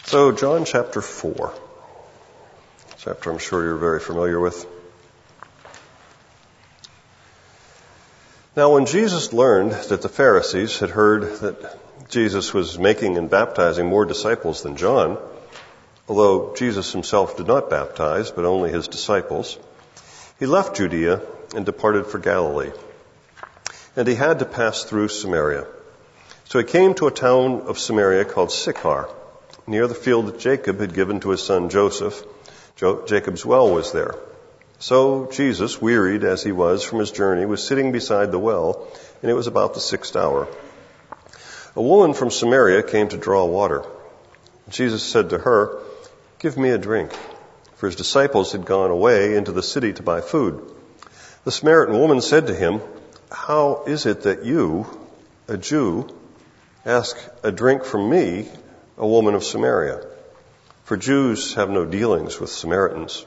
So, John chapter 4, chapter I'm sure you're very familiar with. Now, when Jesus learned that the Pharisees had heard that Jesus was making and baptizing more disciples than John, although Jesus himself did not baptize, but only his disciples, he left Judea and departed for Galilee. And he had to pass through Samaria. So he came to a town of Samaria called Sychar, near the field that Jacob had given to his son Joseph. Jacob's well was there. So Jesus, wearied as he was from his journey, was sitting beside the well, and it was about the 6th hour. A woman from Samaria came to draw water. Jesus said to her, "Give me a drink," for his disciples had gone away into the city to buy food. The Samaritan woman said to him, "How is it that you, a Jew, ask a drink from me, a woman of Samaria? For Jews have no dealings with Samaritans."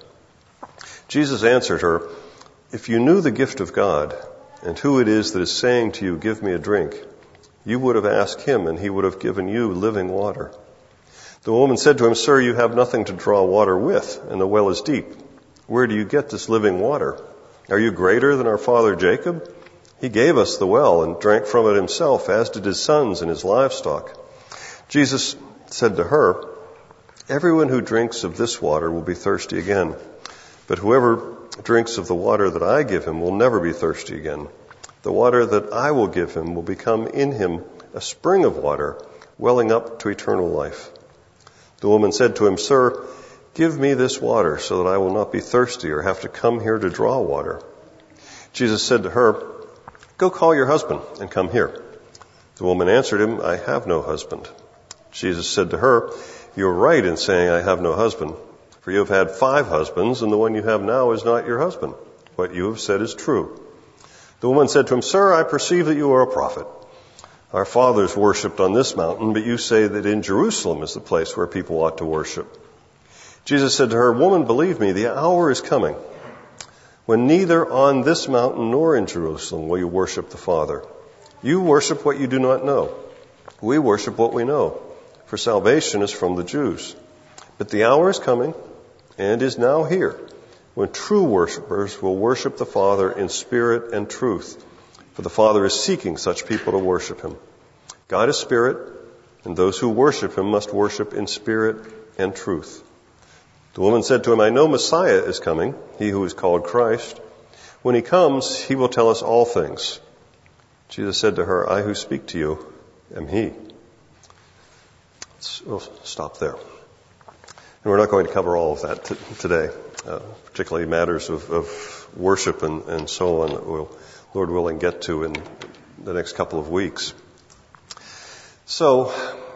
Jesus answered her, "If you knew the gift of God and who it is that is saying to you, 'Give me a drink,' you would have asked him and he would have given you living water." The woman said to him, "Sir, you have nothing to draw water with, and the well is deep. Where do you get this living water? Are you greater than our father Jacob? He gave us the well and drank from it himself, as did his sons and his livestock." Jesus said to her, "Everyone who drinks of this water will be thirsty again. But whoever drinks of the water that I give him will never be thirsty again. The water that I will give him will become in him a spring of water, welling up to eternal life." The woman said to him, "Sir, give me this water so that I will not be thirsty or have to come here to draw water." Jesus said to her, "Go call your husband and come here." The woman answered him, "I have no husband." Jesus said to her, "You are right in saying, 'I have no husband,' for you have had 5 husbands, and the one you have now is not your husband. What you have said is true." The woman said to him, "Sir, I perceive that you are a prophet. Our fathers worshipped on this mountain, but you say that in Jerusalem is the place where people ought to worship." Jesus said to her, "Woman, believe me, the hour is coming when neither on this mountain nor in Jerusalem will you worship the Father. You worship what you do not know. We worship what we know, for salvation is from the Jews. But the hour is coming, and is now here, when true worshipers will worship the Father in spirit and truth, for the Father is seeking such people to worship him. God is spirit, and those who worship him must worship in spirit and truth." The woman said to him, "I know Messiah is coming, he who is called Christ. When he comes, he will tell us all things." Jesus said to her, "I who speak to you am he." We'll stop there. And we're not going to cover all of that today, particularly matters of worship and so on that we'll, Lord willing, get to in the next couple of weeks. So,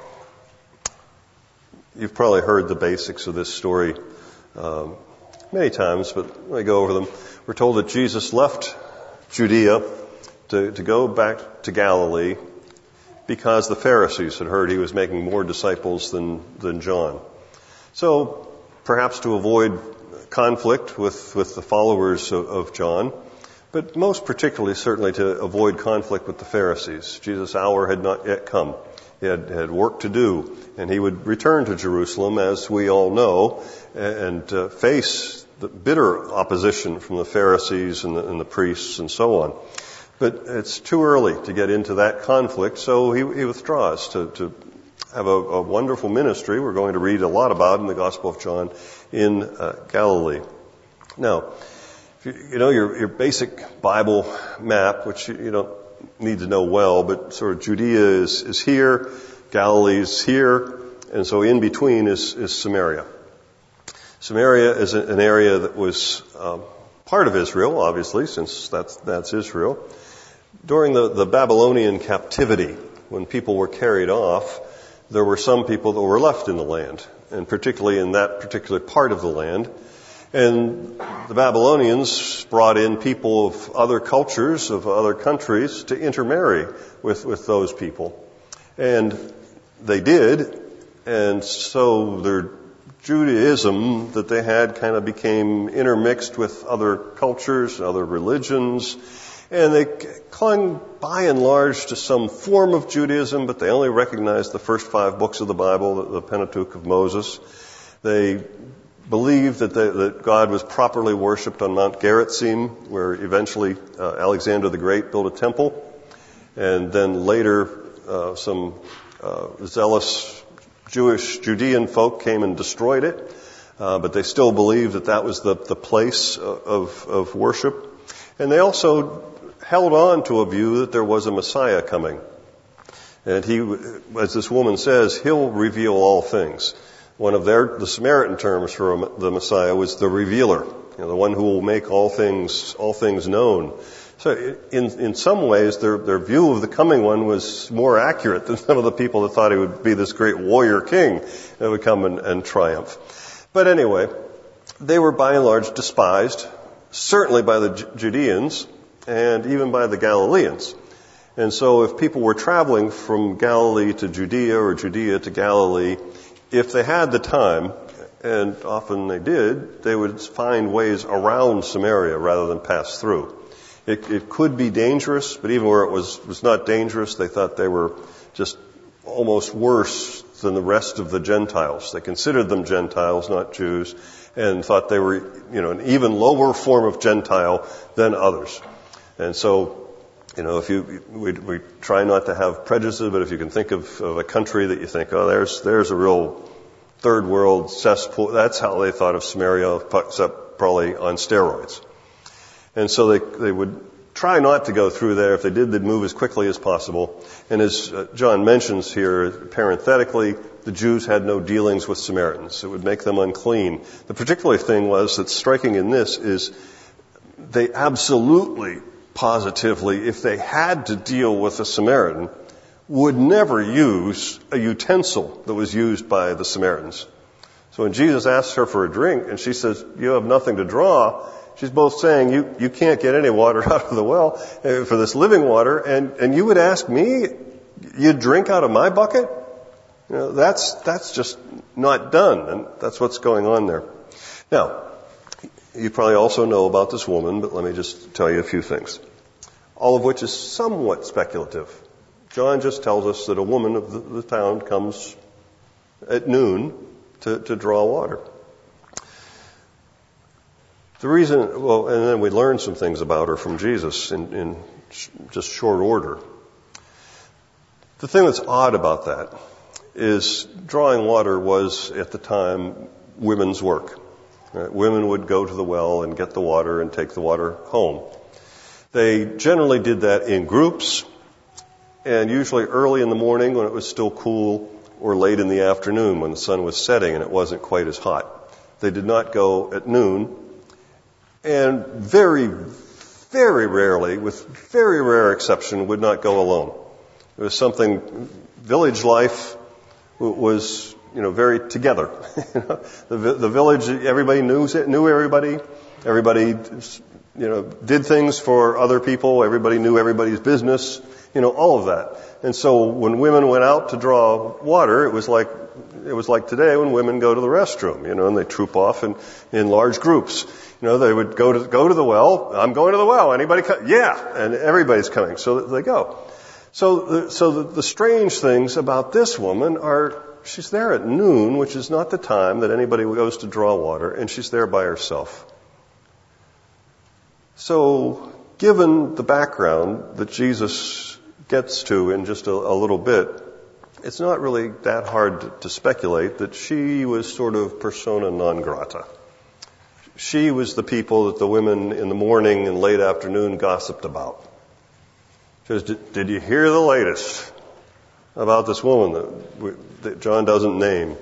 you've probably heard the basics of this story many times, but let me go over them. We're told that Jesus left Judea to go back to Galilee because the Pharisees had heard he was making more disciples than John. So, perhaps to avoid conflict with the followers of John, but most particularly certainly to avoid conflict with the Pharisees. Jesus' hour had not yet come. He had work to do, and he would return to Jerusalem, as we all know, and face the bitter opposition from the Pharisees and the priests and so on. But it's too early to get into that conflict, so he withdraws to have a wonderful ministry we're going to read a lot about in the Gospel of John in Galilee. Now, you know your basic Bible map, which you don't need to know well, but sort of Judea is here, Galilee is here, and so in between is Samaria. Samaria is an area that was part of Israel, obviously, since that's Israel. During the Babylonian captivity, when people were carried off, there were some people that were left in the land, and particularly in that particular part of the land. And the Babylonians brought in people of other cultures, of other countries, to intermarry with those people. And they did, and so their Judaism that they had kind of became intermixed with other cultures, other religions, And they clung by and large to some form of Judaism, but they only recognized the first 5 books of the Bible, the Pentateuch of Moses. They believed that God was properly worshipped on Mount Gerizim, where eventually Alexander the Great built a temple. And then later some zealous Judean folk came and destroyed it. But they still believed that was the place of worship. And they also held on to a view that there was a Messiah coming. And he, as this woman says, he'll reveal all things. One of the Samaritan terms for the Messiah was the revealer, the one who will make all things known. So in some ways, their view of the coming one was more accurate than some of the people that thought he would be this great warrior king that would come and triumph. But anyway, they were by and large despised, certainly by the Judeans, and even by the Galileans. And so if people were traveling from Galilee to Judea or Judea to Galilee, if they had the time, and often they did, they would find ways around Samaria rather than pass through. It could be dangerous, but even where it was not dangerous, they thought they were just almost worse than the rest of the Gentiles. They considered them Gentiles, not Jews, and thought they were, an even lower form of Gentile than others. And so, we try not to have prejudices, but if you can think of a country that you think, there's a real third world cesspool, that's how they thought of Samaria, except probably on steroids. And so they would try not to go through there. If they did, they'd move as quickly as possible. And as John mentions here, parenthetically, the Jews had no dealings with Samaritans. It would make them unclean. The particular thing that's striking in this is they absolutely, positively, if they had to deal with a Samaritan, would never use a utensil that was used by the Samaritans. So when Jesus asks her for a drink and she says, you have nothing to draw, she's both saying, you can't get any water out of the well for this living water, and you would ask me, you'd drink out of my bucket? That's just not done, and that's what's going on there. Now, you probably also know about this woman, but let me just tell you a few things, all of which is somewhat speculative. John just tells us that a woman of the town comes at noon to draw water. The reason, and then we learn some things about her from Jesus in just short order. The thing that's odd about that is drawing water was, at the time, women's work. Women would go to the well and get the water and take the water home. They generally did that in groups, and usually early in the morning when it was still cool, or late in the afternoon when the sun was setting and it wasn't quite as hot. They did not go at noon, and very, very rarely, with very rare exception, would not go alone. It was something, village life was, very together. The village, everybody knew everybody. Everybody, did things for other people. Everybody knew everybody's business. All of that. And so when women went out to draw water, it was like today when women go to the restroom, and they troop off in large groups. They would go to the well. I'm going to the well. Anybody come? Yeah. And everybody's coming. So they go. So the strange things about this woman are, she's there at noon, which is not the time that anybody goes to draw water, and she's there by herself. So, given the background that Jesus gets to in just a little bit, it's not really that hard to speculate that she was sort of persona non grata. She was the people that the women in the morning and late afternoon gossiped about. She says, did you hear the latest about this woman that John doesn't name?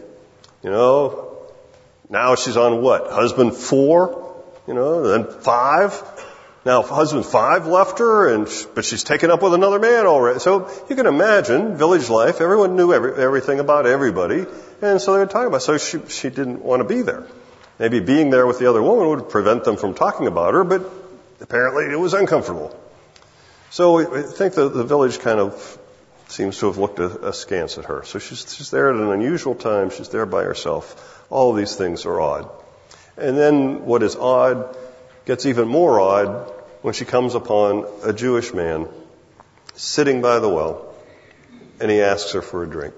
Now she's on what? Husband 4? Then 5? Now, husband 5 left her, but she's taken up with another man already. So you can imagine village life. Everyone knew everything about everybody, and so they were talking about it. So she didn't want to be there. Maybe being there with the other woman would prevent them from talking about her, but apparently it was uncomfortable. So I think the village kind of seems to have looked askance at her. So she's there at an unusual time. She's there by herself. All of these things are odd. And then what is odd gets even more odd when she comes upon a Jewish man sitting by the well, and he asks her for a drink.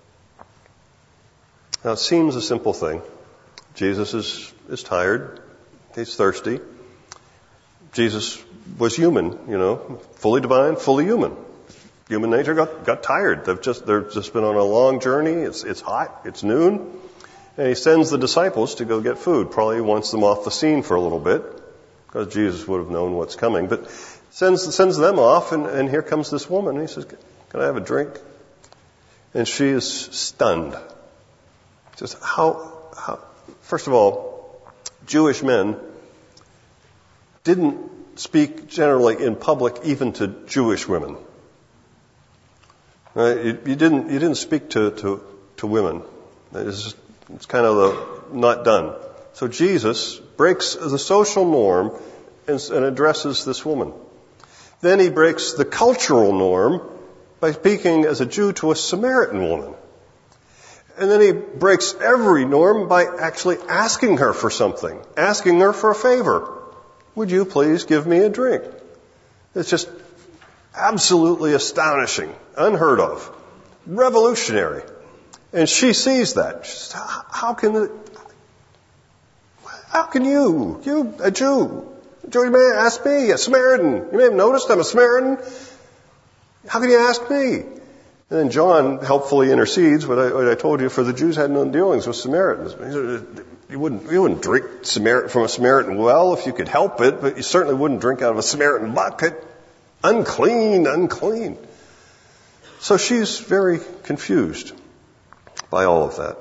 Now, it seems a simple thing. Jesus is tired. He's thirsty. Jesus was human, fully divine, fully human. Human nature got tired. They've just been on a long journey. It's hot. It's noon. And he sends the disciples to go get food. Probably wants them off the scene for a little bit, because Jesus would have known what's coming. But sends them off, and here comes this woman. And he says, "Can I have a drink?" And she is stunned. Just how first of all, Jewish men didn't speak generally in public even to Jewish women. Right? You didn't speak to women. It's kind of not done. So Jesus breaks the social norm and addresses this woman. Then he breaks the cultural norm by speaking as a Jew to a Samaritan woman. And then he breaks every norm by actually asking her for something, asking her for a favor. "Would you please give me a drink?" It's just absolutely astonishing, unheard of, revolutionary. And she sees that. She says, how can you, a Jew may ask me, a Samaritan? You may have noticed I'm a Samaritan. How can you ask me? And then John helpfully intercedes what I told you, for the Jews had no dealings with Samaritans. You wouldn't drink from a Samaritan well if you could help it, but you certainly wouldn't drink out of a Samaritan bucket. Unclean, unclean. So she's very confused by all of that.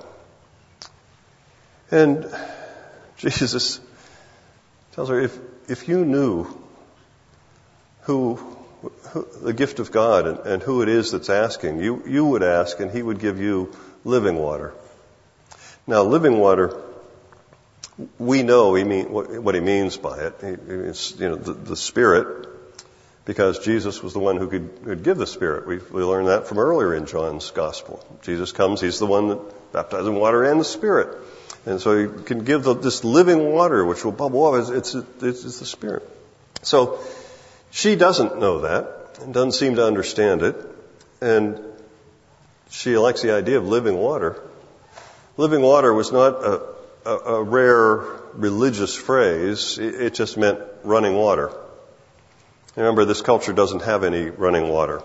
And Jesus tells her, if you knew who the gift of God and who it is that's asking, you would ask, and he would give you living water. Now, living water, we know what he means by it. It's the Spirit, because Jesus was the one who could give the Spirit. We learned that from earlier in John's Gospel. Jesus comes, he's the one that baptizes in water and the Spirit. And so he can give this living water which will bubble up. It's the Spirit. So she doesn't know that and doesn't seem to understand it. And she likes the idea of living water. Living water was not a rare religious phrase. It just meant running water. Remember, this culture doesn't have any running water.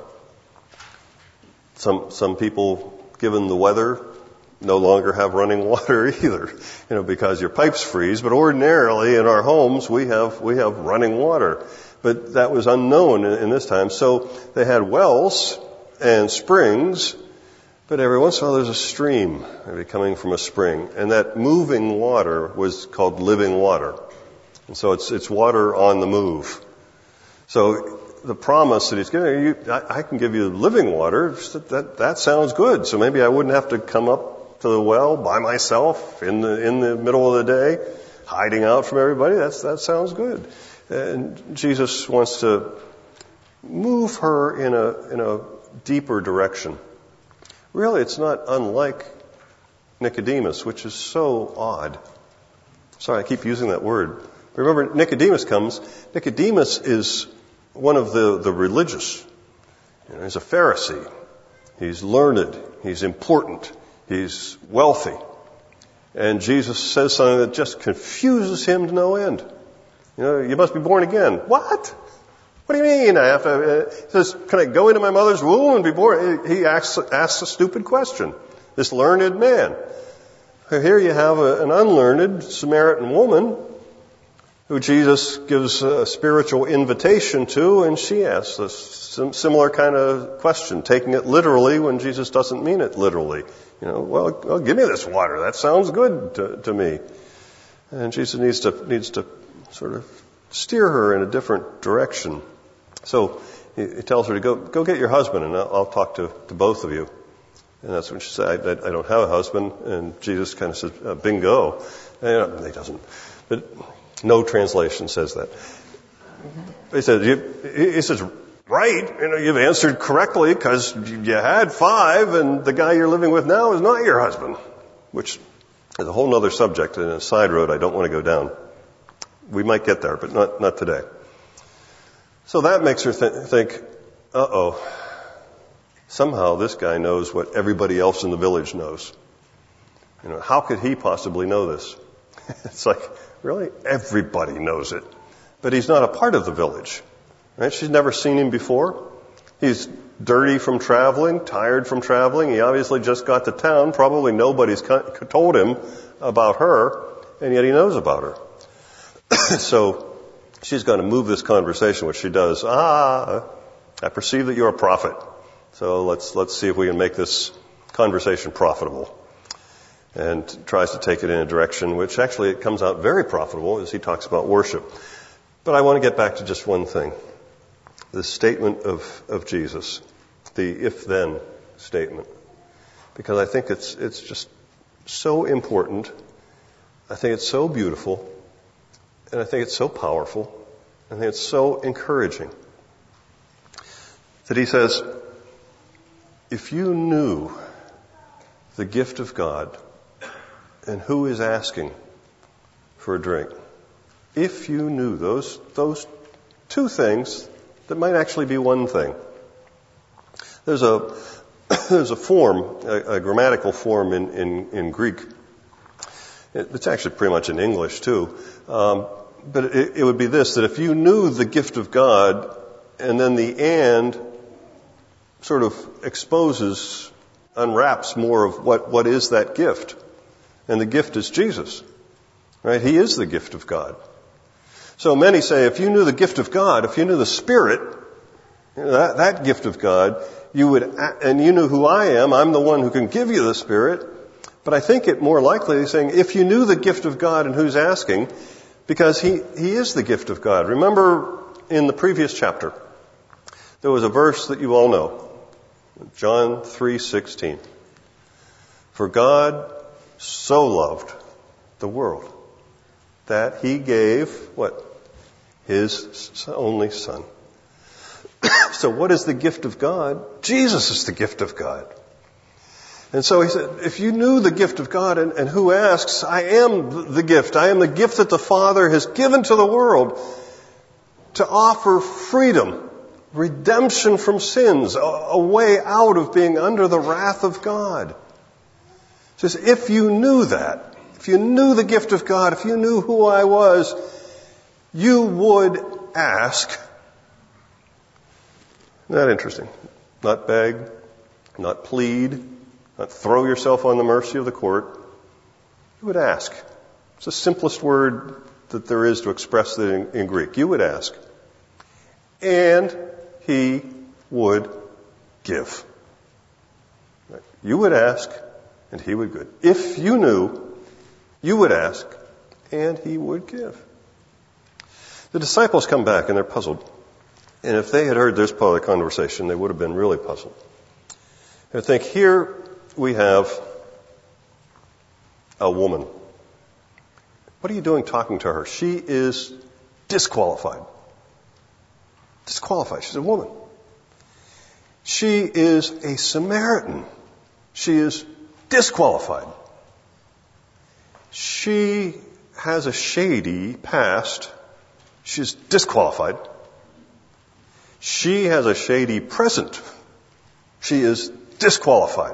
Some people, given the weather, no longer have running water either, because your pipes freeze. But ordinarily in our homes we have running water. But that was unknown in this time. So they had wells and springs, but every once in a while there's a stream maybe coming from a spring. And that moving water was called living water. And so it's water on the move. So the promise that he's giving you, I can give you living water, that sounds good. So maybe I wouldn't have to come up to the well by myself in the middle of the day, hiding out from everybody. That sounds good. And Jesus wants to move her in a deeper direction. Really, it's not unlike Nicodemus, which is so odd. Sorry, I keep using that word. Remember, Nicodemus comes. Nicodemus is one of the religious. He's a Pharisee. He's learned. He's important. He's wealthy. And Jesus says something that just confuses him to no end. You must be born again. What? What do you mean? He says, can I go into my mother's womb and be born? He asks a stupid question. This learned man. Here you have an unlearned Samaritan woman who Jesus gives a spiritual invitation to, and she asks a similar kind of question, taking it literally when Jesus doesn't mean it literally. Well, give me this water. That sounds good to me. And Jesus needs to sort of steer her in a different direction. So he tells her to go get your husband, and I'll talk to both of you. And that's when she said, I don't have a husband. And Jesus kind of says, bingo. And he doesn't. But no translation says that. He says, right, you've answered correctly because you had 5 and the guy you're living with now is not your husband, which is a whole other subject and a side road I don't want to go down. We might get there, but not today. So that makes her think, somehow this guy knows what everybody else in the village knows. How could he possibly know this? It's like, really? Everybody knows it. But he's not a part of the village. Right? She's never seen him before. He's dirty from traveling, tired from traveling. He obviously just got to town. Probably nobody's told him about her, and yet he knows about her. So she's going to move this conversation, which she does. I perceive that you're a prophet. So let's see if we can make this conversation profitable. And tries to take it in a direction which actually it comes out very profitable as he talks about worship. But I want to get back to just one thing. The statement of Jesus. The if-then statement. Because I think it's just so important. I think it's so beautiful. And I think it's so powerful. I think it's so encouraging. That he says, if you knew the gift of God and who is asking for a drink, if you knew those two things that might actually be one thing. There's a form, a grammatical form in Greek. It's actually pretty much in English too. But it would be this, that if you knew the gift of God and then the and sort of unwraps more of what is that gift. And the gift is Jesus. Right? He is the gift of God. So many say, if you knew the gift of God, if you knew the Spirit, that gift of God, and you knew who I am, I'm the one who can give you the Spirit. But I think it more likely is saying, if you knew the gift of God and who's asking, because He is the gift of God. Remember in the previous chapter, there was a verse that you all know. John 3:16. For God so loved the world that He gave, what? His only Son. So what is the gift of God? Jesus is the gift of God. And so he said, if you knew the gift of God and who asks, I am the gift. I am the gift that the Father has given to the world to offer freedom, redemption from sins, a way out of being under the wrath of God. He says, if you knew that, if you knew the gift of God, if you knew who I was, you would ask. Isn't that interesting? Not beg, not plead, not throw yourself on the mercy of the court. You would ask. It's the simplest word that there is to express that in Greek. You would ask. And He would give. You would ask, and He would give. If you knew, you would ask, and He would give. The disciples come back and they're puzzled. And if they had heard this part of the conversation, they would have been really puzzled. I think here we have a woman. What are you doing talking to her? She is disqualified. Disqualified. She's a woman. She is a Samaritan. She is disqualified. She has a shady past. She's disqualified. She has a shady present. She is disqualified.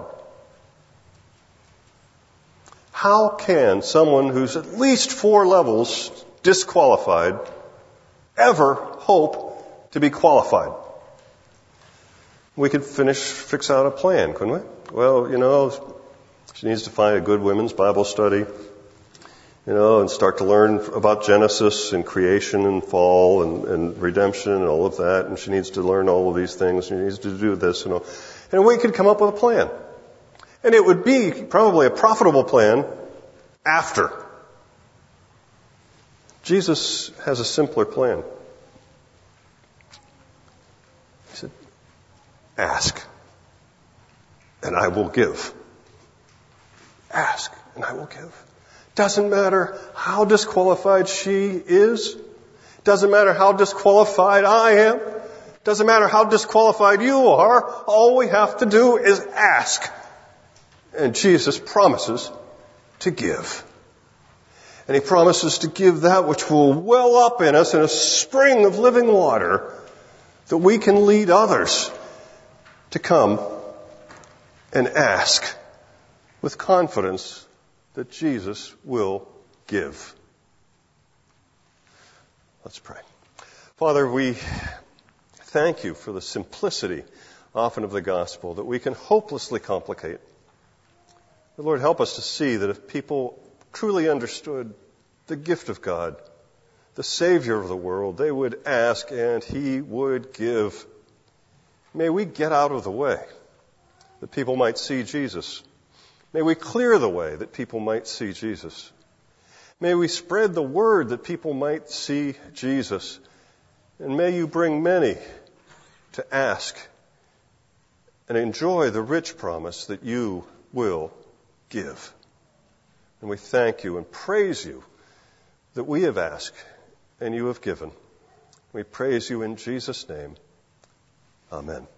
How can someone who's at least 4 levels disqualified ever hope to be qualified? We could fix out a plan, couldn't we? Well, she needs to find a good women's Bible study, and start to learn about Genesis and creation and fall and redemption and all of that. And she needs to learn all of these things. She needs to do this, And we could come up with a plan. And it would be probably a profitable plan after. Jesus has a simpler plan. He said, ask, and I will give. Ask, and I will give. Doesn't matter how disqualified she is. Doesn't matter how disqualified I am. Doesn't matter how disqualified you are. All we have to do is ask. And Jesus promises to give. And He promises to give that which will well up in us in a spring of living water that we can lead others to come and ask with confidence that Jesus will give. Let's pray. Father, we thank you for the simplicity often of the gospel that we can hopelessly complicate. But Lord, help us to see that if people truly understood the gift of God, the Savior of the world, they would ask and He would give. May we get out of the way that people might see Jesus. May we clear the way that people might see Jesus. May we spread the word that people might see Jesus. And may you bring many to ask and enjoy the rich promise that you will give. And we thank you and praise you that we have asked and you have given. We praise you in Jesus' name. Amen.